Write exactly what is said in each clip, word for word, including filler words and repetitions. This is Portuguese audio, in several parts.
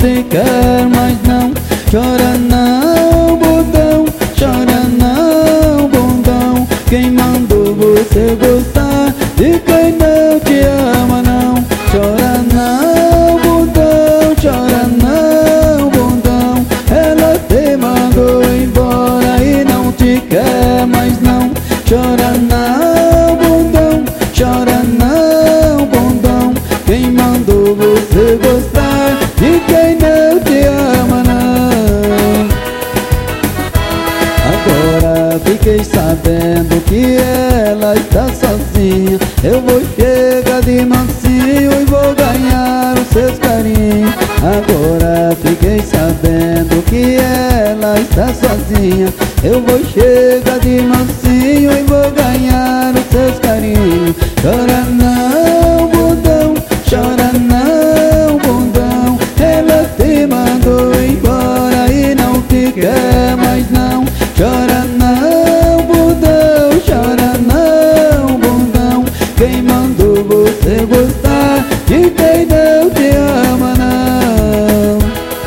te quer mais não. Chora não, bundão, chora não, bundão. Quem mandou você gostar de quem não te ama não. Chora não, bundão, chora não, bundão. Ela te mandou embora e não te quer mais não. Chora não, bundão, chora não, bundão. Quem mandou você gostar de quem não te ama não. Agora fiquei sabendo que ela está sozinha. Eu vou chegar de mansinho e vou ganhar os seus carinhos. Agora fiquei sabendo que ela está sozinha. Eu vou chegar de mansinho e vou ganhar os seus carinhos. Chora não, bundão, chora não, bundão. Ela te mandou embora e não te quer mais não. Chora não, bundão, chora não, bundão. Quem mandou você gostar de quem não te ama não.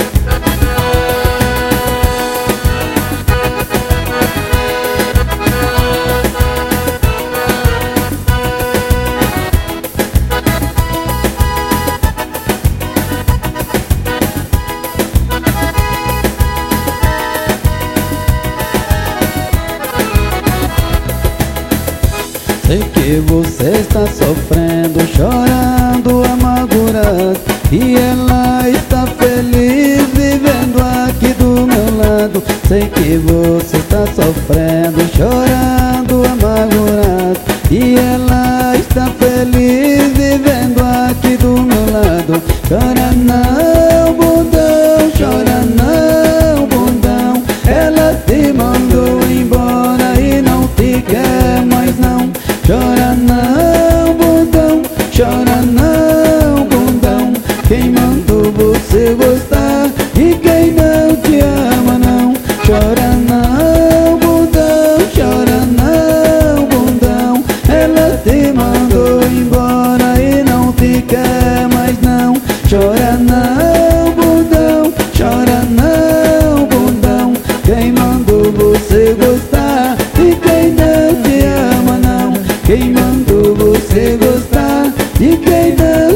Sei que você está sofrendo, chorando, amargurado, e ela está feliz vivendo aqui do meu lado. Sei que você está sofrendo, chorando, amargurado, e ela está feliz vivendo aqui do meu lado. Chora não, bundão, chora não, bundão. Ela te mandou embora e não te quer mais não. Chora não, bundão, chora não, bundão. Quem mandou você gostar e quem não te ama não. Chora não, bundão, chora não, bundão. Ela te mandou embora e não te quer mais não. Chora não, bundão, chora não, bundão. Quem mandou você gostar e quem não te ama não. Quem mandou você gostar de quem não